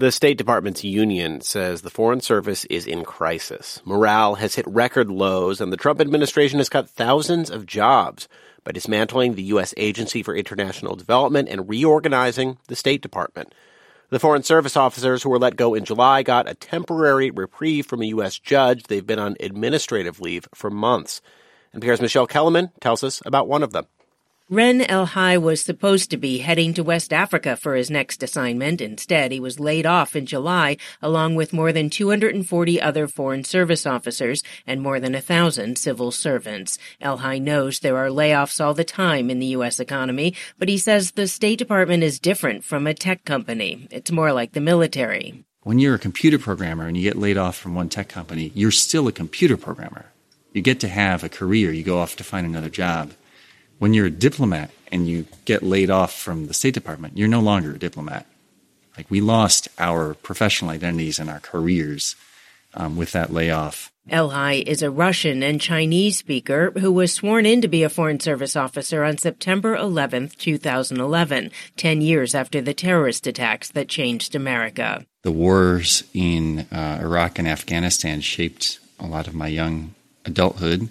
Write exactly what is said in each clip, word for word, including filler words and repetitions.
The State Department's union says the Foreign Service is in crisis. Morale has hit record lows, and the Trump administration has cut thousands of jobs by dismantling the U S Agency for International Development and reorganizing the State Department. The Foreign Service officers who were let go in July got a temporary reprieve from a U S judge. They've been on administrative leave for months. N P R's Michelle Kellerman tells us about one of them. Ren El-Hai was supposed to be heading to West Africa for his next assignment. Instead, he was laid off in July, along with more than two hundred forty other Foreign Service officers and more than one thousand civil servants. El-Hai knows there are layoffs all the time in the U S economy, but he says the State Department is different from a tech company. It's more like the military. When you're a computer programmer and you get laid off from one tech company, you're still a computer programmer. You get to have a career. You go off to find another job. When you're a diplomat and you get laid off from the State Department, you're no longer a diplomat. Like, we lost our professional identities and our careers um, with that layoff. El-Hai is a Russian and Chinese speaker who was sworn in to be a Foreign Service officer on September eleventh, two thousand eleven, ten years after the terrorist attacks that changed America. The wars in uh, Iraq and Afghanistan shaped a lot of my young adulthood,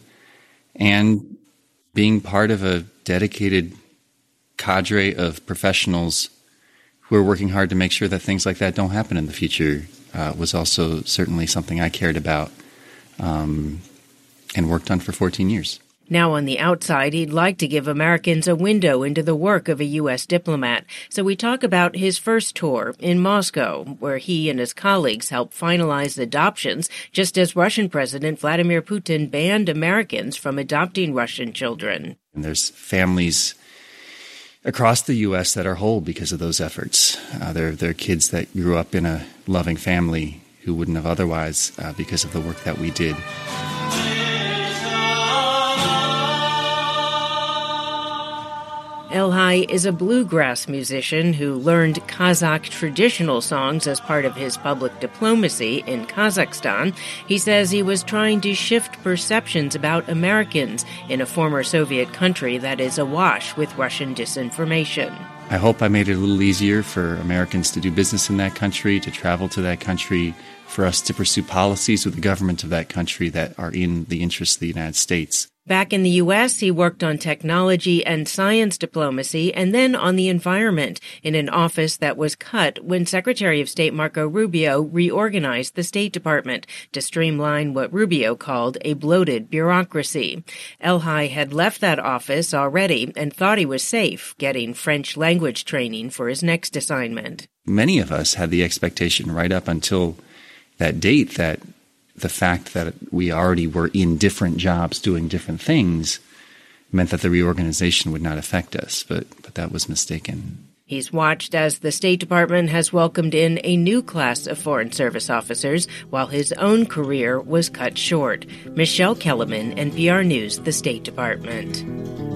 and being part of a dedicated cadre of professionals who are working hard to make sure that things like that don't happen in the future uh, was also certainly something I cared about um, and worked on for fourteen years. Now on the outside, he'd like to give Americans a window into the work of a U S diplomat. So we talk about his first tour in Moscow, where he and his colleagues helped finalize adoptions, just as Russian President Vladimir Putin banned Americans from adopting Russian children. And there's families across the U S that are whole because of those efforts. Uh, they're, they're kids that grew up in a loving family who wouldn't have otherwise uh, because of the work that we did. El-Hai is a bluegrass musician who learned Kazakh traditional songs as part of his public diplomacy in Kazakhstan. He says he was trying to shift perceptions about Americans in a former Soviet country that is awash with Russian disinformation. I hope I made it a little easier for Americans to do business in that country, to travel to that country, for us to pursue policies with the government of that country that are in the interests of the United States. Back in the U S, he worked on technology and science diplomacy and then on the environment in an office that was cut when Secretary of State Marco Rubio reorganized the State Department to streamline what Rubio called a bloated bureaucracy. El-Hai had left that office already and thought he was safe, getting French language training for his next assignment. Many of us had the expectation right up until that date that the fact that we already were in different jobs doing different things meant that the reorganization would not affect us, but but that was mistaken. He's watched as the State Department has welcomed in a new class of Foreign Service officers while his own career was cut short. Michelle Kellerman, N P R News, the State Department.